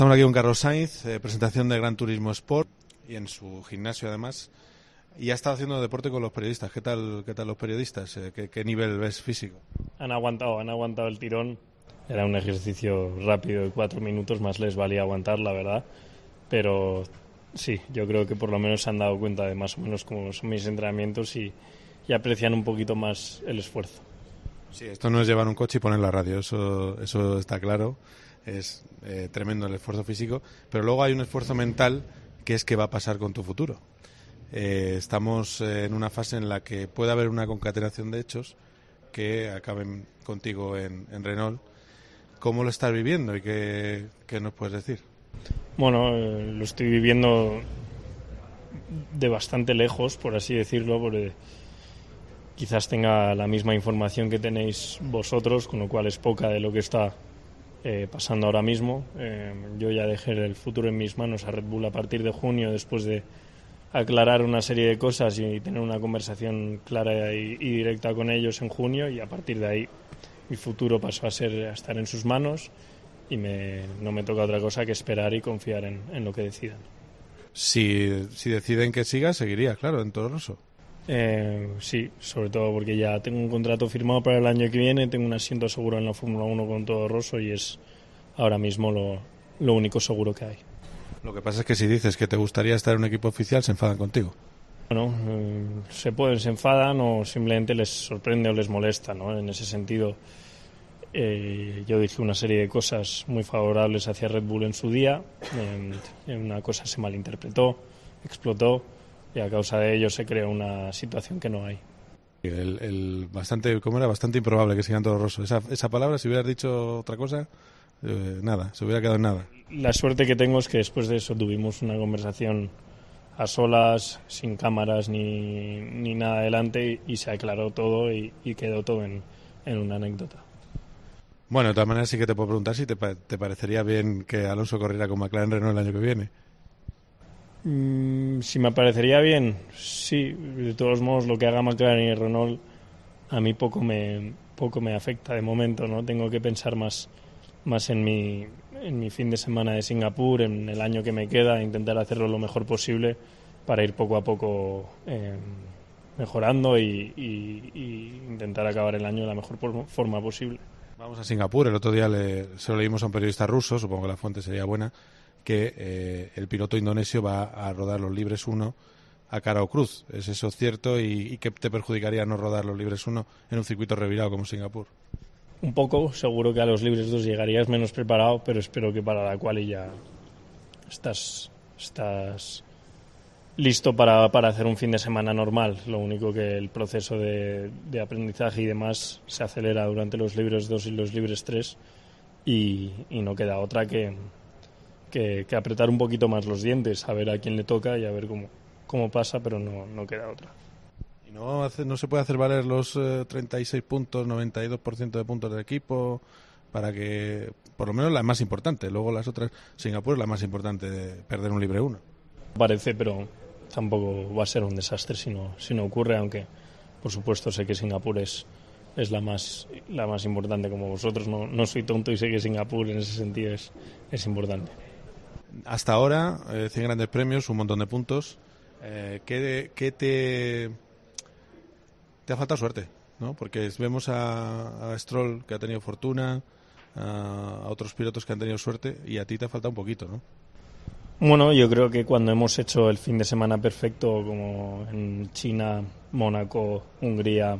Estamos aquí con Carlos Sainz, presentación de Gran Turismo Sport y en su gimnasio además. Y ha estado haciendo deporte con los periodistas. ¿Qué tal los periodistas? ¿Qué nivel ves físico? Han aguantado el tirón. Era un ejercicio rápido de 4 minutos, más les valía aguantar, la verdad. Pero sí, yo creo que por lo menos se han dado cuenta de más o menos cómo son mis entrenamientos y aprecian un poquito más el esfuerzo. Sí, esto no es llevar un coche y poner la radio, eso está claro. Es tremendo el esfuerzo físico, pero luego hay un esfuerzo mental que es qué va a pasar con tu futuro. Estamos en una fase en la que puede haber una concatenación de hechos que acaben contigo en Renault. ¿Cómo lo estás viviendo y qué nos puedes decir? Bueno, lo estoy viviendo de bastante lejos, por así decirlo, porque quizás tenga la misma información que tenéis vosotros, con lo cual es poca de lo que está pasando ahora mismo. Yo ya dejé el futuro en mis manos a Red Bull a partir de junio, después de aclarar una serie de cosas y tener una conversación clara y directa con ellos en junio, y a partir de ahí mi futuro pasó a estar en sus manos y no me toca otra cosa que esperar y confiar en lo que decidan. Si deciden que sigas, seguirías, claro, en Toro Rosso. Sí, sobre todo porque ya tengo un contrato firmado para el año que viene, tengo un asiento seguro en la Fórmula 1 con Toro Rosso y es ahora mismo lo único seguro que hay. Lo que pasa es que si dices que te gustaría estar en un equipo oficial, se enfadan contigo. Bueno, se enfadan o simplemente les sorprende o les molesta, ¿no? En ese sentido, yo dije una serie de cosas muy favorables hacia Red Bull en su día, una cosa se malinterpretó, explotó, y a causa de ello se creó una situación que no hay. ¿Cómo era? Bastante improbable que sigan Toro Rosso. Esa palabra, si hubieras dicho otra cosa, nada, se hubiera quedado en nada. La suerte que tengo es que después de eso tuvimos una conversación a solas, sin cámaras ni nada adelante, y se aclaró todo y quedó todo en una anécdota. Bueno, de todas maneras sí que te puedo preguntar si te parecería bien que Alonso corriera con McLaren Renault el año que viene. Si me parecería bien, sí. De todos modos, lo que haga McLaren y Renault a mí poco me afecta de momento, ¿no? Tengo que pensar más en mi fin de semana de Singapur, en el año que me queda, intentar hacerlo lo mejor posible para ir poco a poco mejorando y intentar acabar el año de la mejor forma posible. Vamos a Singapur. El otro día se lo leímos a un periodista ruso, supongo que la fuente sería buena, que el piloto indonesio va a rodar los libres 1 a cara o cruz. ¿Es eso cierto? ¿Y qué te perjudicaría no rodar los libres 1 en un circuito revirado como Singapur? Un poco, seguro que a los libres 2 llegarías menos preparado, pero espero que para la quali ya estás listo para hacer un fin de semana normal. Lo único que el proceso de aprendizaje y demás se acelera durante los libres 2 y los libres 3 y no queda otra que apretar un poquito más los dientes, a ver a quién le toca y a ver cómo pasa, pero no queda otra. ¿Y no se puede hacer valer los 36 puntos, 92% de puntos del equipo para que, por lo menos la más importante, luego las otras, Singapur es la más importante de perder un libre 1? Parece, pero tampoco va a ser un desastre si no ocurre, aunque por supuesto sé que Singapur es la más importante. Como vosotros, no soy tonto y sé que Singapur en ese sentido es importante. Hasta ahora, 100 grandes premios, un montón de puntos. ¿Qué te ha faltado suerte, ¿no? Porque vemos a Stroll, que ha tenido fortuna, a otros pilotos que han tenido suerte, y a ti te ha faltado un poquito, ¿no? Bueno, yo creo que cuando hemos hecho el fin de semana perfecto, como en China, Mónaco, Hungría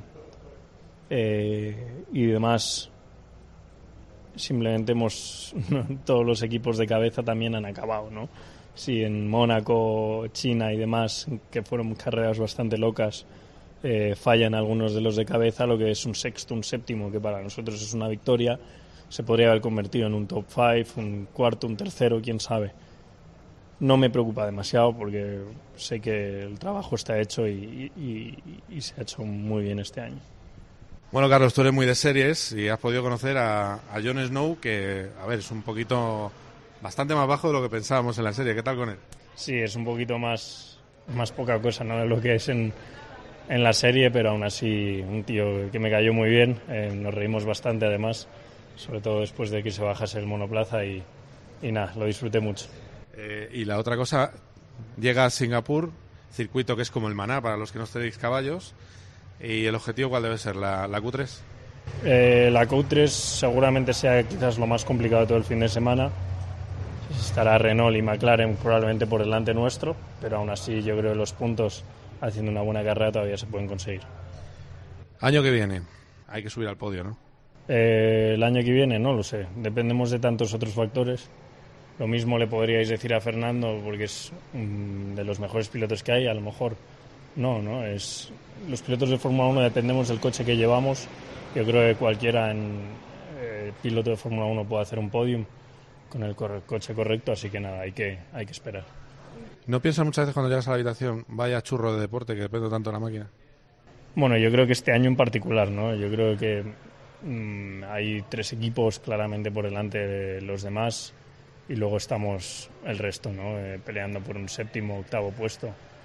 y demás, simplemente todos los equipos de cabeza también han acabado, ¿no? Si en Mónaco, China y demás, que fueron carreras bastante locas, fallan algunos de los de cabeza, lo que es un sexto, un séptimo, que para nosotros es una victoria, se podría haber convertido en un top 5, un cuarto, un tercero, quién sabe. No me preocupa demasiado porque sé que el trabajo está hecho y se ha hecho muy bien este año. Bueno, Carlos, tú eres muy de series y has podido conocer a Jon Snow, que, a ver, es un poquito bastante más bajo de lo que pensábamos en la serie. ¿Qué tal con él? Sí, es un poquito más poca cosa, ¿no?, de lo que es en la serie, pero aún así un tío que me cayó muy bien. Nos reímos bastante, además, sobre todo después de que se bajase el monoplaza y nada, lo disfruté mucho. Y la otra cosa, llega a Singapur, circuito que es como el Maná para los que no tenéis caballos, y el objetivo ¿cuál debe ser? ¿La Q3? La Q3 seguramente sea quizás lo más complicado de todo el fin de semana. Estará Renault y McLaren probablemente por delante nuestro, pero aún así yo creo que los puntos haciendo una buena carrera todavía se pueden conseguir. Año que viene, hay que subir al podio, ¿no? El año que viene no lo sé, dependemos de tantos otros factores. Lo mismo le podríais decir a Fernando porque es de los mejores pilotos que hay, a lo mejor no, los pilotos de Fórmula 1 dependemos del coche que llevamos. Yo creo que cualquiera piloto de Fórmula 1 puede hacer un podium con el coche correcto, así que nada, hay que esperar. ¿No piensas muchas veces cuando llegas a la habitación, vaya churro de deporte que depende tanto de la máquina? Bueno, yo creo que este año en particular, ¿no? Yo creo que hay 3 equipos claramente por delante de los demás y luego estamos el resto, ¿no? Peleando por un 7º, 8º puesto.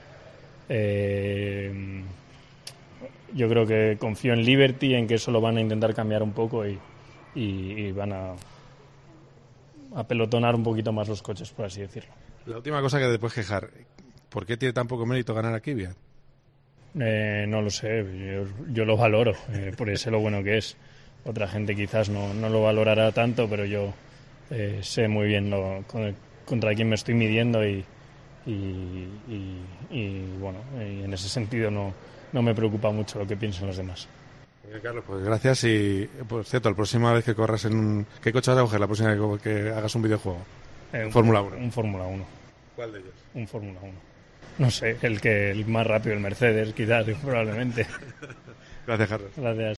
Yo creo que confío en Liberty, en que eso lo van a intentar cambiar un poco y van a pelotonar un poquito más los coches, por así decirlo. La última cosa que te puedes quejar, ¿por qué tiene tan poco mérito ganar a Kvyat? No lo sé, yo lo valoro, por sé lo bueno que es. Otra gente quizás no lo valorará tanto, pero yo sé muy bien contra quién me estoy midiendo y bueno, y en ese sentido no me preocupa mucho lo que piensen los demás. Bien, Carlos, pues gracias y, por cierto, la próxima vez que corras ¿qué coche vas a coger la próxima vez que hagas un videojuego? Fórmula 1. Un Fórmula 1. ¿Cuál de ellos? Un Fórmula 1. No sé, el más rápido, el Mercedes, quizás, probablemente. Gracias, Carlos. Gracias.